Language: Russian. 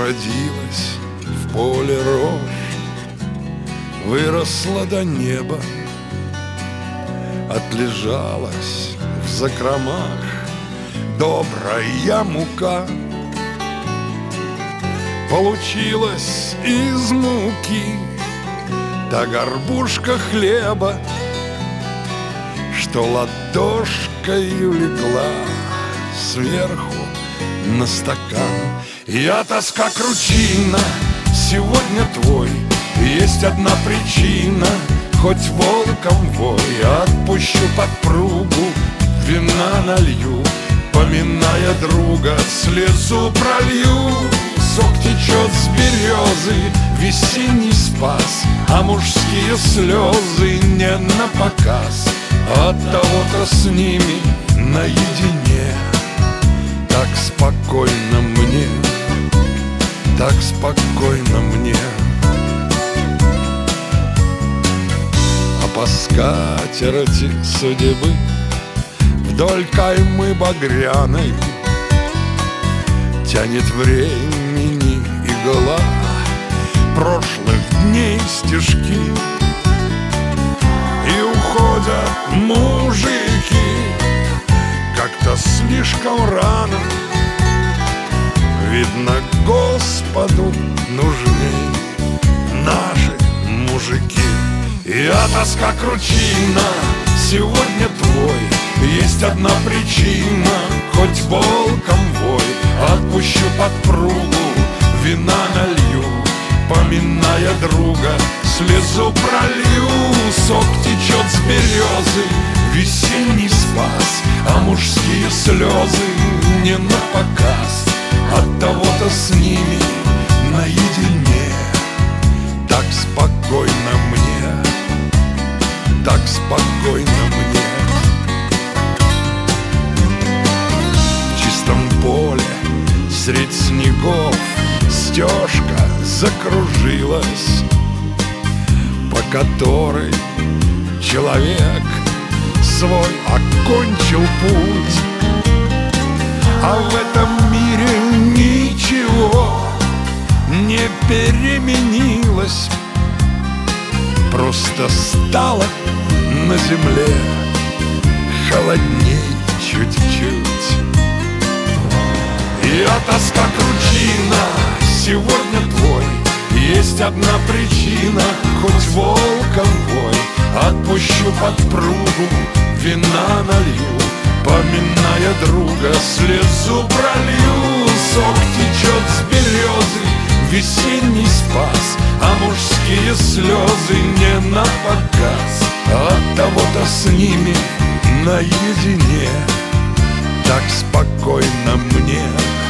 Уродилась в поле рожь, выросла до неба, отлежалась в закромах добрая мука. Получилась из муки та горбушка хлеба, что ладошкою легла сверху на стакан. Я тоска кручина, сегодня твой. Есть одна причина, хоть волком вой. Отпущу подпругу, вина налью, поминая друга, слезу пролью. Сок течет с березы, весенний спас, а мужские слезы не напоказ. От того-то с ними наедине так спокойно мне, так спокойно мне. А по скатерти судьбы вдоль каймы багряной тянет времени игла прошлых дней стежки. И уходят мужики как-то слишком рано. Видно, Господу нужней наши мужики. Я тоска кручина, сегодня твой. Есть одна причина, хоть волком вой. Отпущу подпругу, вина налью, поминая друга, слезу пролью. Сок течет с березы, весенний спас, а мужские слезы не напоказ. От того-то с ними наедине так спокойно мне, так спокойно мне. В чистом поле средь снегов стежка закружилась, по которой человек свой окончил путь. А в этом мире ничего не переменилось, просто стало на земле холодней чуть-чуть. Я тоска кручина, сегодня твой. Есть одна причина, хоть волком вой. Отпущу подпругу, вина налью, поминая друга, слезу пролью. Сок течет с березы, весенний спас, а мужские слезы не напоказ. От того-то с ними наедине так спокойно мне,